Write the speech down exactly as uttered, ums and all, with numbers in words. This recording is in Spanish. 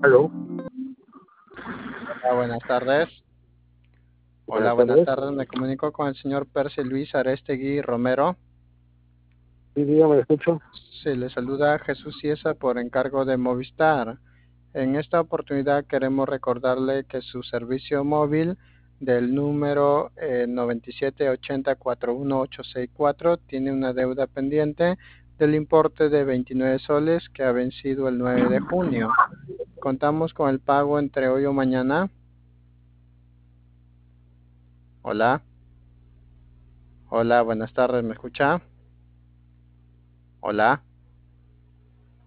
Aló, Hola, buenas tardes. Hola, buenas buenas tardes. tardes. Me comunico con el señor Percy Luis Arestegui Romero. Sí, dígame, le escucho. Se le saluda Jesús Ciesa por encargo de Movistar. En esta oportunidad queremos recordarle que su servicio móvil del número eh, noventa y siete ochenta cuarenta y uno ochocientos sesenta y cuatro tiene una deuda pendiente del importe de veintinueve soles que ha vencido el nueve de junio. Contamos con el pago entre hoy o mañana. Hola, hola, buenas tardes. ¿Me escucha? Hola.